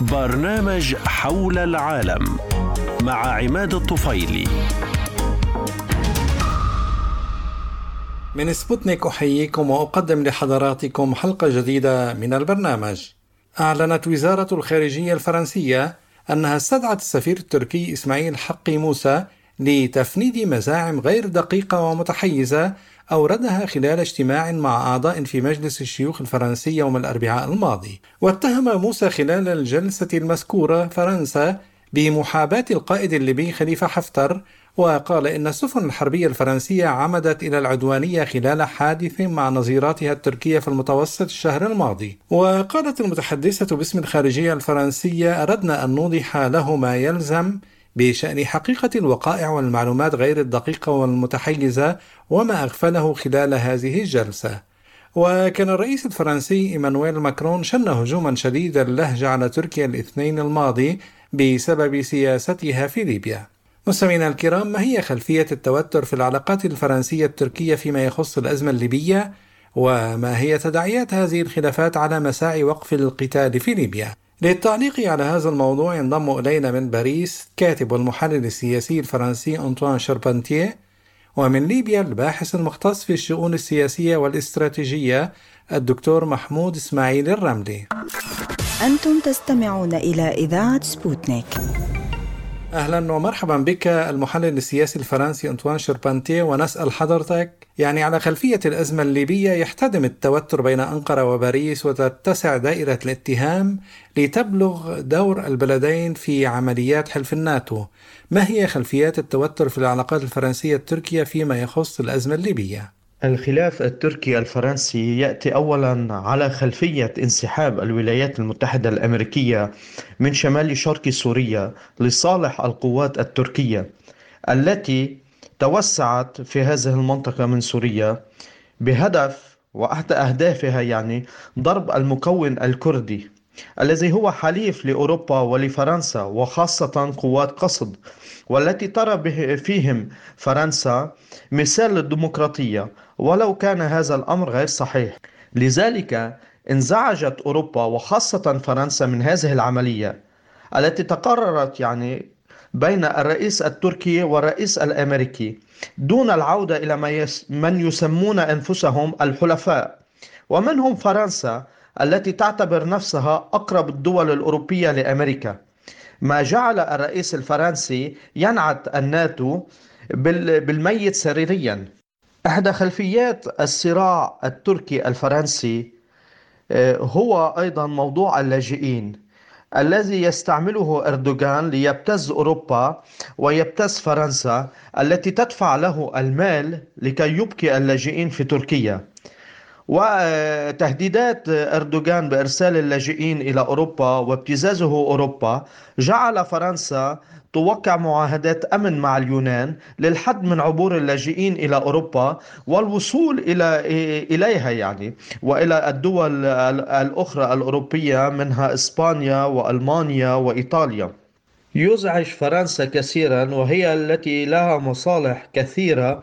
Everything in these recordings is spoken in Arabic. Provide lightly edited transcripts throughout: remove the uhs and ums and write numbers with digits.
برنامج حول العالم مع عماد الطفيلي. من سبوتنيك أحييكم وأقدم لحضراتكم حلقة جديدة من البرنامج. أعلنت وزارة الخارجية الفرنسية أنها استدعت السفير التركي إسماعيل حقي موسى لتفنيد مزاعم غير دقيقة ومتحيزة أوردها خلال اجتماع مع أعضاء في مجلس الشيوخ الفرنسي يوم الأربعاء الماضي. واتهم موسى خلال الجلسة المذكورة فرنسا بمحاباة القائد الليبي خليفة حفتر، وقال إن السفن الحربية الفرنسية عمدت إلى العدوانية خلال حادث مع نظيراتها التركية في المتوسط الشهر الماضي. وقالت المتحدثة باسم الخارجية الفرنسية: أردنا أن نوضح له ما يلزم بشأن حقيقة الوقائع والمعلومات غير الدقيقة والمتحيزة وما أغفله خلال هذه الجلسة. وكان الرئيس الفرنسي إيمانويل ماكرون شن هجوما شديد اللهجة على تركيا الاثنين الماضي بسبب سياستها في ليبيا. مستمعينا الكرام، ما هي خلفية التوتر في العلاقات الفرنسية التركية فيما يخص الأزمة الليبية؟ وما هي تداعيات هذه الخلافات على مساعي وقف القتال في ليبيا؟ للتعليق على هذا الموضوع ينضم إلينا من باريس كاتب والمحلل السياسي الفرنسي أنطوان شاربانتيه، ومن ليبيا الباحث المختص في الشؤون السياسية والاستراتيجية الدكتور محمود إسماعيل الرملي. أنتم تستمعون إلى إذاعة سبوتنيك. أهلا ومرحبا بك المحلل السياسي الفرنسي أنطوان شاربانتيه، ونسأل حضرتك على خلفية الأزمة الليبية يحتدم التوتر بين أنقرة وباريس وتتسع دائرة الاتهام لتبلغ دور البلدين في عمليات حلف الناتو. ما هي خلفيات التوتر في العلاقات الفرنسية التركية فيما يخص الأزمة الليبية؟ الخلاف التركي الفرنسي يأتي أولا على خلفية انسحاب الولايات المتحدة الأمريكية من شمال شرق سوريا لصالح القوات التركية التي توسعت في هذه المنطقة من سوريا بهدف وأحد أهدافها ضرب المكون الكردي الذي هو حليف لأوروبا ولفرنسا، وخاصة قوات قصد، والتي ترى فيهم فرنسا مثال للديمقراطية، ولو كان هذا الأمر غير صحيح. لذلك انزعجت أوروبا وخاصة فرنسا من هذه العملية التي تقررت بين الرئيس التركي والرئيس الأمريكي دون العودة إلى من يسمون أنفسهم الحلفاء، ومنهم فرنسا التي تعتبر نفسها أقرب الدول الأوروبية لأمريكا، ما جعل الرئيس الفرنسي ينعت الناتو بالميت سريريا. إحدى خلفيات الصراع التركي الفرنسي هو أيضا موضوع اللاجئين الذي يستعمله أردوغان ليبتز أوروبا ويبتز فرنسا التي تدفع له المال لكي يبقي اللاجئين في تركيا. وتهديدات أردوغان بإرسال اللاجئين إلى أوروبا وابتزازه أوروبا جعل فرنسا توقع معاهدات أمن مع اليونان للحد من عبور اللاجئين إلى أوروبا والوصول إليها وإلى الدول الأخرى الأوروبية منها إسبانيا وألمانيا وإيطاليا. يزعج فرنسا كثيرا، وهي التي لها مصالح كثيرة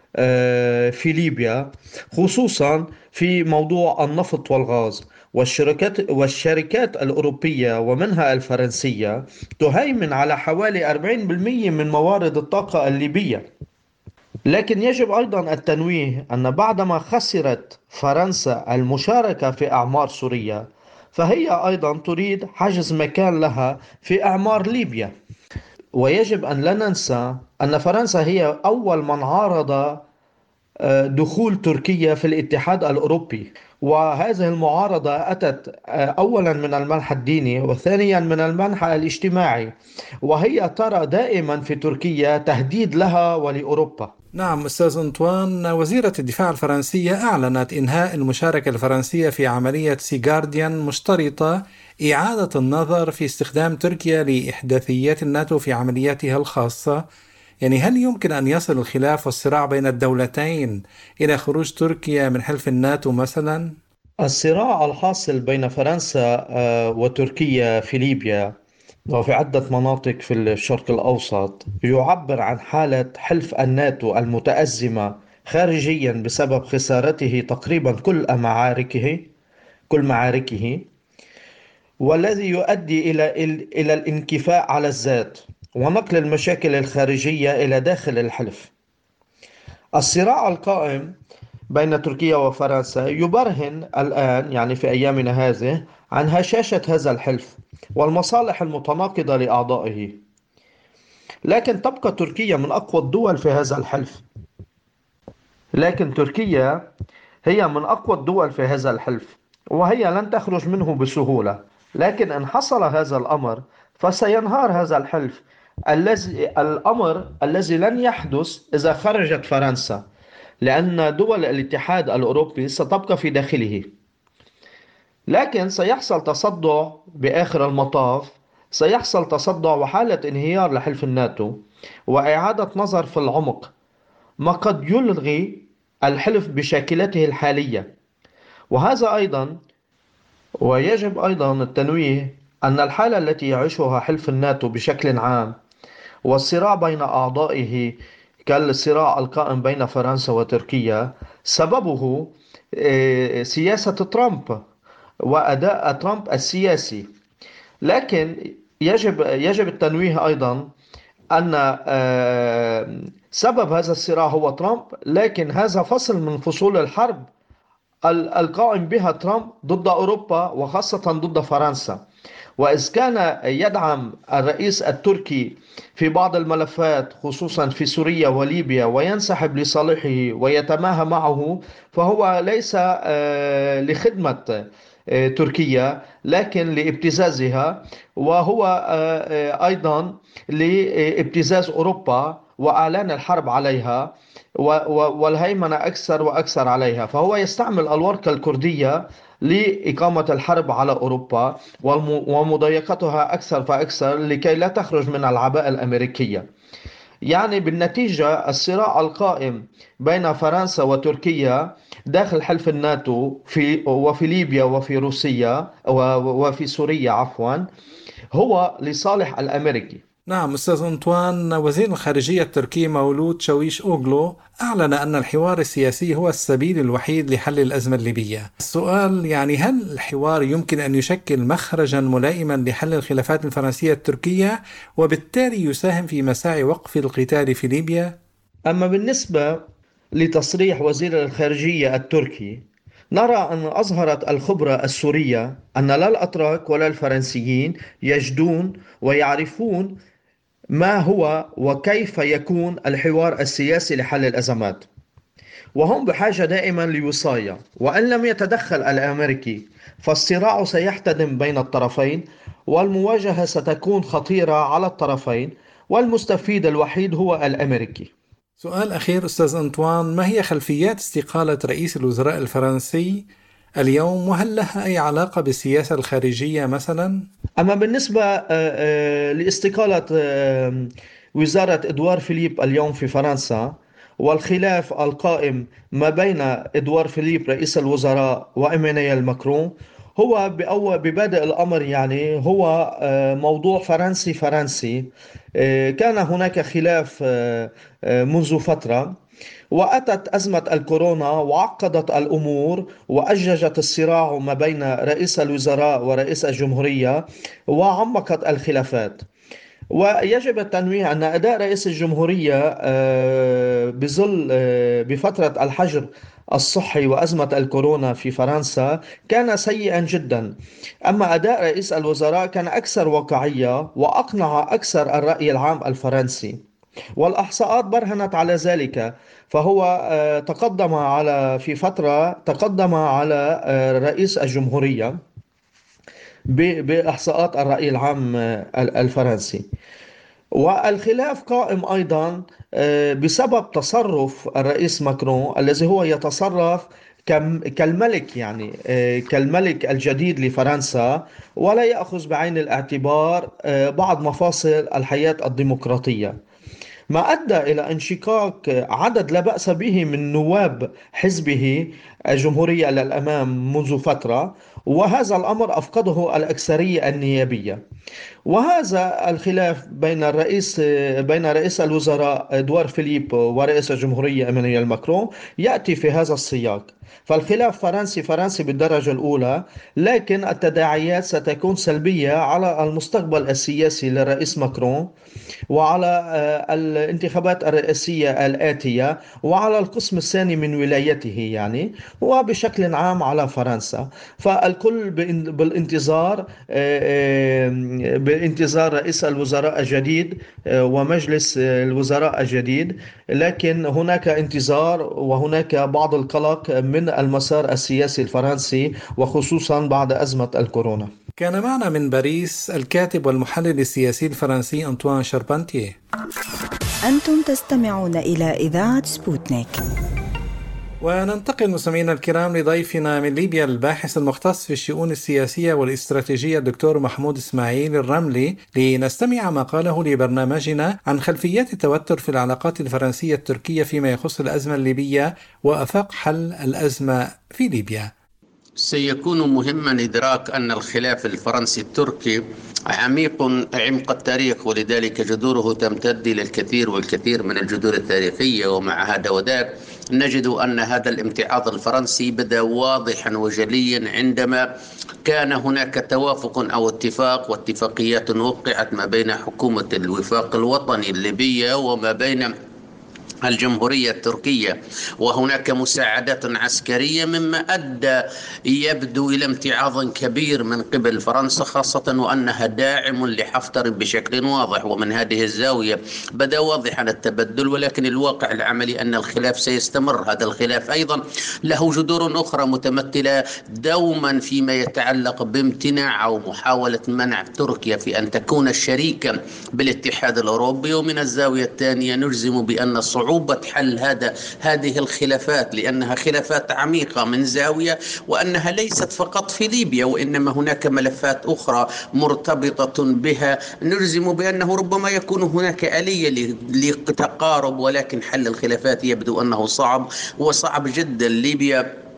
في ليبيا، خصوصا في موضوع النفط والغاز، والشركات الأوروبية ومنها الفرنسية تهيمن على حوالي 40% من موارد الطاقة الليبية. لكن يجب أيضا التنويه أن بعدما خسرت فرنسا المشاركة في أعمار سوريا، فهي أيضا تريد حجز مكان لها في أعمار ليبيا. ويجب أن لا ننسى أن فرنسا هي أول من عارض دخول تركيا في الاتحاد الأوروبي، وهذه المعارضة أتت أولا من المنحى الديني وثانيا من المنحى الاجتماعي، وهي ترى دائما في تركيا تهديد لها ولأوروبا. نعم أستاذ أنطوان، وزيرة الدفاع الفرنسية أعلنت إنهاء المشاركة الفرنسية في عملية سي جارديان، مشترطة إعادة النظر في استخدام تركيا لإحداثيات الناتو في عملياتها الخاصة. هل يمكن أن يصل الخلاف والصراع بين الدولتين إلى خروج تركيا من حلف الناتو مثلا؟ الصراع الحاصل بين فرنسا وتركيا في ليبيا وفي عدة مناطق في الشرق الأوسط يعبر عن حالة حلف الناتو المتأزمة خارجيا بسبب خسارته تقريبا كل معاركه، والذي يؤدي إلى الانكفاء على الذات ونقل المشاكل الخارجية إلى داخل الحلف. الصراع القائم بين تركيا وفرنسا يبرهن الآن، يعني في أيامنا هذه، عن هشاشة هذا الحلف والمصالح المتناقضة لأعضائه. لكن تبقى تركيا من أقوى الدول في هذا الحلف. هي من أقوى الدول في هذا الحلف، وهي لن تخرج منه بسهولة. لكن إن حصل هذا الأمر فسينهار هذا الحلف، الأمر الذي لن يحدث إذا خرجت فرنسا، لأن دول الاتحاد الأوروبي ستبقى في داخله. لكن سيحصل تصدع بآخر المطاف، سيحصل تصدع وحالة انهيار لحلف الناتو وإعادة نظر في العمق، ما قد يلغي الحلف بشاكلته الحالية. ويجب أيضا التنويه أن الحالة التي يعيشها حلف الناتو بشكل عام والصراع بين أعضائه كالصراع القائم بين فرنسا وتركيا سببه سياسة ترامب وأداء ترامب السياسي. لكن يجب التنويه أيضا أن سبب هذا الصراع هو ترامب، لكن هذا فصل من فصول الحرب القائم بها ترامب ضد أوروبا وخاصة ضد فرنسا. وإذ كان يدعم الرئيس التركي في بعض الملفات خصوصا في سوريا وليبيا وينسحب لصالحه ويتماهى معه، فهو ليس لخدمة تركيا لكن لابتزازها، وهو أيضا لابتزاز أوروبا وإعلان الحرب عليها والهيمنة أكثر وأكثر عليها. فهو يستعمل الورقة الكردية لإقامة الحرب على أوروبا ومضايقتها أكثر فأكثر لكي لا تخرج من العباءة الأمريكية. يعني بالنتيجة الصراع القائم بين فرنسا وتركيا داخل حلف الناتو وفي ليبيا وفي روسيا وفي سوريا هو لصالح الأمريكي. نعم أستاذ أنطوان، وزير الخارجية التركي مولود شاويش أوغلو أعلن أن الحوار السياسي هو السبيل الوحيد لحل الأزمة الليبية. السؤال يعني هل الحوار يمكن أن يشكل مخرجا ملائما لحل الخلافات الفرنسية التركية وبالتالي يساهم في مساعي وقف القتال في ليبيا؟ أما بالنسبة لتصريح وزير الخارجية التركي، نرى أن أظهرت الخبرة السورية أن لا الأتراك ولا الفرنسيين يجدون ويعرفون ما هو وكيف يكون الحوار السياسي لحل الأزمات، وهم بحاجة دائما لوصاية. وإن لم يتدخل الأمريكي فالصراع سيحتدم بين الطرفين والمواجهة ستكون خطيرة على الطرفين، والمستفيد الوحيد هو الأمريكي. سؤال أخير أستاذ أنطوان، ما هي خلفيات استقالة رئيس الوزراء الفرنسي اليوم، وهل لها أي علاقة بالسياسة الخارجية مثلا؟ أما بالنسبة لاستقالة وزارة إدوار فيليب اليوم في فرنسا والخلاف القائم ما بين إدوار فيليب رئيس الوزراء وإيمانويل ماكرون، هو ببادئ الأمر يعني هو موضوع فرنسي. كان هناك خلاف منذ فترة، وأتت أزمة الكورونا وعقدت الأمور وأججت الصراع ما بين رئيس الوزراء ورئيس الجمهورية وعمقت الخلافات. ويجب التنويه أن أداء رئيس الجمهورية بفترة الحجر الصحي وأزمة الكورونا في فرنسا كان سيئا جدا. أما أداء رئيس الوزراء كان أكثر واقعية وأقنع أكثر الرأي العام الفرنسي، والإحصاءات برهنت على ذلك. فهو في فترة تقدم على رئيس الجمهورية بإحصاءات الرأي العام الفرنسي. والخلاف قائم أيضا بسبب تصرف الرئيس ماكرون الذي هو يتصرف كالملك، يعني كالملك الجديد لفرنسا، ولا يأخذ بعين الاعتبار بعض مفاصل الحياة الديمقراطية. ما أدى إلى انشقاق عدد لا بأس به من نواب حزبه الجمهورية للأمام منذ فترة، وهذا الأمر أفقده الأكثرية النيابية. وهذا الخلاف بين رئيس الوزراء إدوار فيليب ورئيس الجمهورية إيمانويل ماكرون يأتي في هذا السياق. فالخلاف فرنسي بالدرجة الأولى، لكن التداعيات ستكون سلبية على المستقبل السياسي للرئيس ماكرون، وعلى الانتخابات الرئاسية الآتية، وعلى القسم الثاني من ولايته يعني، وبشكل عام على فرنسا. فالكل بانتظار رئيس الوزراء الجديد ومجلس الوزراء الجديد، لكن هناك انتظار وهناك بعض القلق من المسار السياسي الفرنسي، وخصوصا بعد أزمة الكورونا. كان معنا من باريس الكاتب والمحلل السياسي الفرنسي أنطوان شاربانتيه. أنتم تستمعون إلى إذاعة سبوتنيك. وننتقل مستمعينا الكرام لضيفنا من ليبيا الباحث المختص في الشؤون السياسية والاستراتيجية الدكتور محمود إسماعيل الرملي، لنستمع ما قاله لبرنامجنا عن خلفيات التوتر في العلاقات الفرنسية التركية فيما يخص الأزمة الليبية وآفاق حل الأزمة في ليبيا. سيكون مهما إدراك أن الخلاف الفرنسي التركي عمق التاريخ، ولذلك جذوره تمتد للكثير والكثير من الجذور التاريخية. ومع هذا وذاك نجد أن هذا الامتعاض الفرنسي بدأ واضحا وجليا عندما كان هناك توافق أو اتفاق واتفاقيات وقعت ما بين حكومة الوفاق الوطني الليبية وما بين الجمهورية التركية، وهناك مساعدات عسكرية مما أدى يبدو إلى امتعاض كبير من قبل فرنسا، خاصة وأنها داعم لحفتر بشكل واضح. ومن هذه الزاوية بدأ واضحا التبدل، ولكن الواقع العملي أن الخلاف سيستمر. هذا الخلاف أيضا له جذور أخرى متمثلة دوما فيما يتعلق بامتناع أو محاولة منع تركيا في أن تكون شريكا بالاتحاد الأوروبي. ومن الزاوية الثانية نجزم بأن صعوبة حل هذه الخلافات، لأنها خلافات عميقة من زاوية، وأنها ليست فقط في ليبيا وإنما هناك ملفات أخرى مرتبطة بها. نجزم بأنه ربما يكون هناك آلية لتقارب، ولكن حل الخلافات يبدو أنه صعب وصعب جدا. ليبيا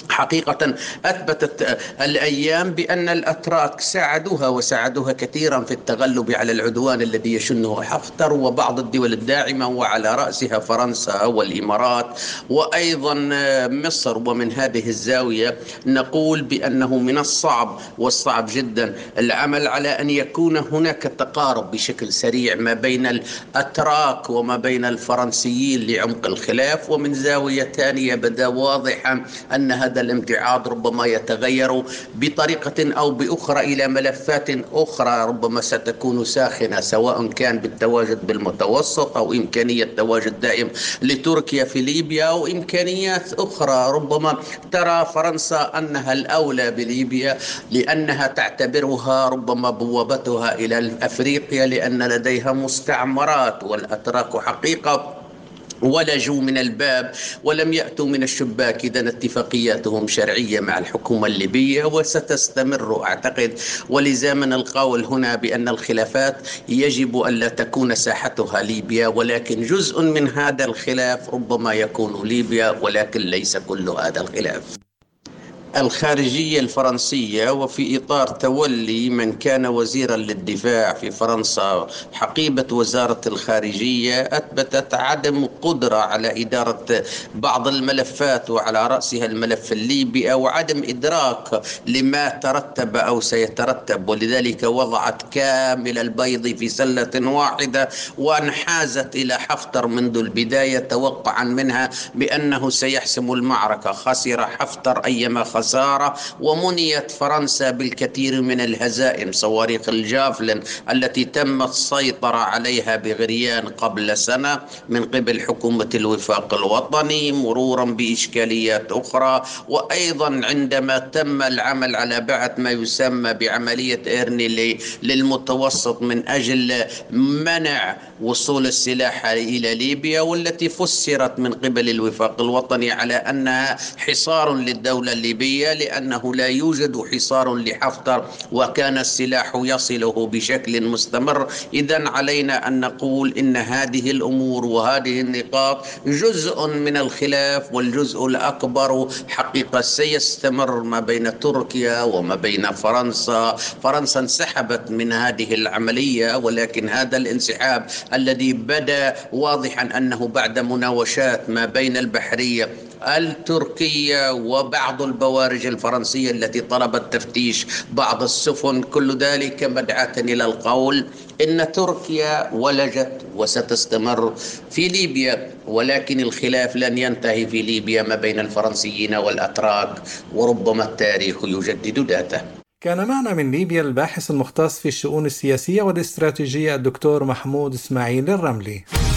حقيقة أثبتت الأيام بأن الأتراك ساعدوها كثيرا في التغلب على العدوان الذي يشنه حفتر وبعض الدول الداعمة، وعلى رأسها فرنسا والإمارات وأيضا مصر. ومن هذه الزاوية نقول بأنه من الصعب جدا العمل على أن يكون هناك تقارب بشكل سريع ما بين الأتراك وما بين الفرنسيين لعمق الخلاف. ومن زاوية ثانية بدا واضحا أن هذا الامتعاض ربما يتغير بطريقة أو بأخرى إلى ملفات أخرى ربما ستكون ساخنة، سواء كان بالتواجد بالمتوسط أو إمكانية تواجد دائم لتركيا في ليبيا أو إمكانيات أخرى. ربما ترى فرنسا أنها الأولى بليبيا لأنها تعتبرها ربما بوابتها إلى أفريقيا، لأن لديها مستعمرات، والأتراك حقيقة ولجوا من الباب ولم يأتوا من الشباك. إذن اتفاقياتهم شرعية مع الحكومة الليبية وستستمر أعتقد. ولذا من القول هنا بأن الخلافات يجب أن لا تكون ساحتها ليبيا، ولكن جزء من هذا الخلاف ربما يكون ليبيا، ولكن ليس كل هذا الخلاف. الخارجية الفرنسية وفي إطار تولي من كان وزيرا للدفاع في فرنسا حقيبة وزارة الخارجية أثبتت عدم قدرة على إدارة بعض الملفات، وعلى رأسها الملف الليبي، أو عدم إدراك لما ترتب أو سيترتب، ولذلك وضعت كامل البيض في سلة واحدة وانحازت إلى حفتر منذ البداية توقعا منها بأنه سيحسم المعركة. خسر حفتر أيما خسارة، ومنيت فرنسا بالكثير من الهزائم. صواريخ الجافلين التي تم السيطرة عليها بغريان قبل سنة من قبل حكومة الوفاق الوطني، مرورا بإشكاليات أخرى، وأيضا عندما تم العمل على بعث ما يسمى بعملية إيرني للمتوسط من أجل منع وصول السلاح إلى ليبيا، والتي فسرت من قبل الوفاق الوطني على أنها حصار للدولة الليبية تركيا لأنه لا يوجد حصار لحفتر وكان السلاح يصله بشكل مستمر. إذن علينا أن نقول إن هذه الأمور وهذه النقاط جزء من الخلاف، والجزء الأكبر حقيقة سيستمر ما بين تركيا وما بين فرنسا. فرنسا انسحبت من هذه العملية، ولكن هذا الانسحاب الذي بدأ واضحا أنه بعد مناوشات ما بين البحرية التركية وبعض البوارج الفرنسية التي طلبت تفتيش بعض السفن، كل ذلك مدعاة إلى القول إن تركيا ولجت وستستمر في ليبيا، ولكن الخلاف لن ينتهي في ليبيا ما بين الفرنسيين والأتراك، وربما التاريخ يجدد ذاته. كان معنا من ليبيا الباحث المختص في الشؤون السياسية والاستراتيجية الدكتور محمود إسماعيل الرملي.